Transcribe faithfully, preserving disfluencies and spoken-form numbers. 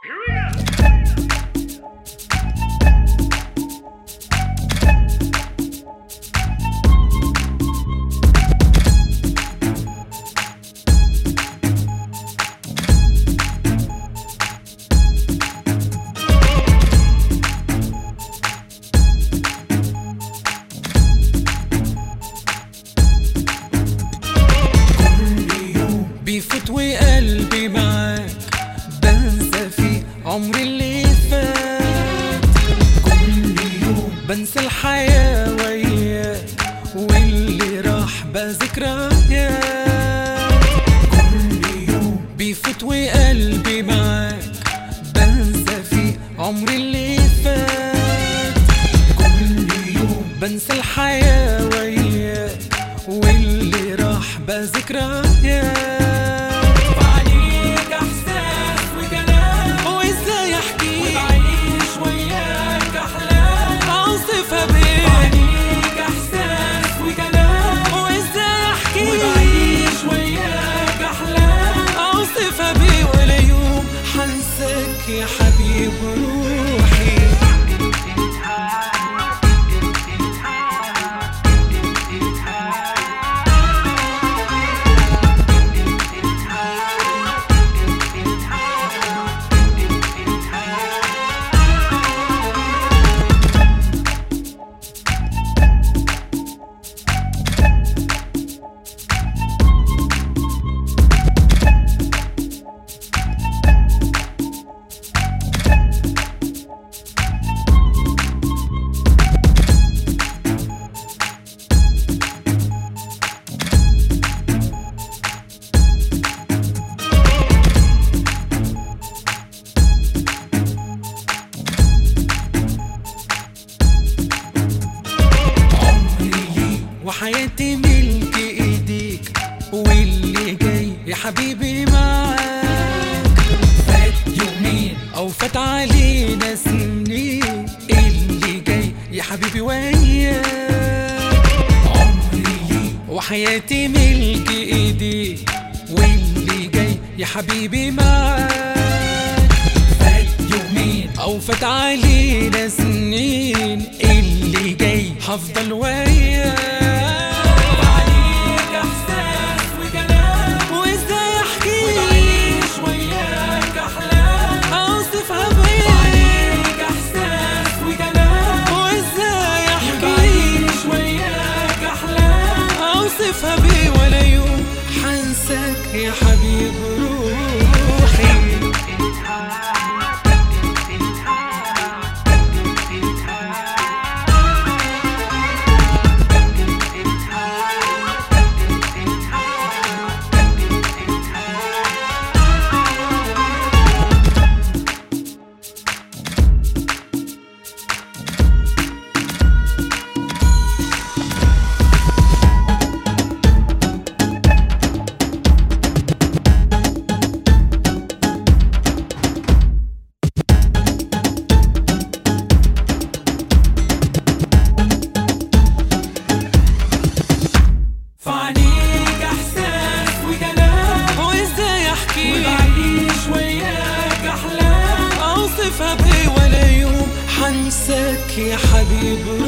بيفوت وقلبي معاك بنسى فيه عمري اللي فات. كل يوم بنسى الحياة وياك واللي راح بذكريات. كل يوم بيفوت وقلبي معاك بنسى فيه عمري اللي فات. كل يوم بنسى الحياة وياك واللي راح بذكريات. يا حبيب روحي وحياتي ملك ايديك واللي جاي يا حبيبي معاك. فات يومين او فات علينا سنين اللي جاي يا حبيبي وياك. عمري ليك وحياتي ملك ايديك واللي جاي يا حبيبي معاك. فات يومين او فات علينا سنين اللي جاي هفضل وياك. بي ولا يوم حنساك يا حبيب روحي. حنساك يا حبيب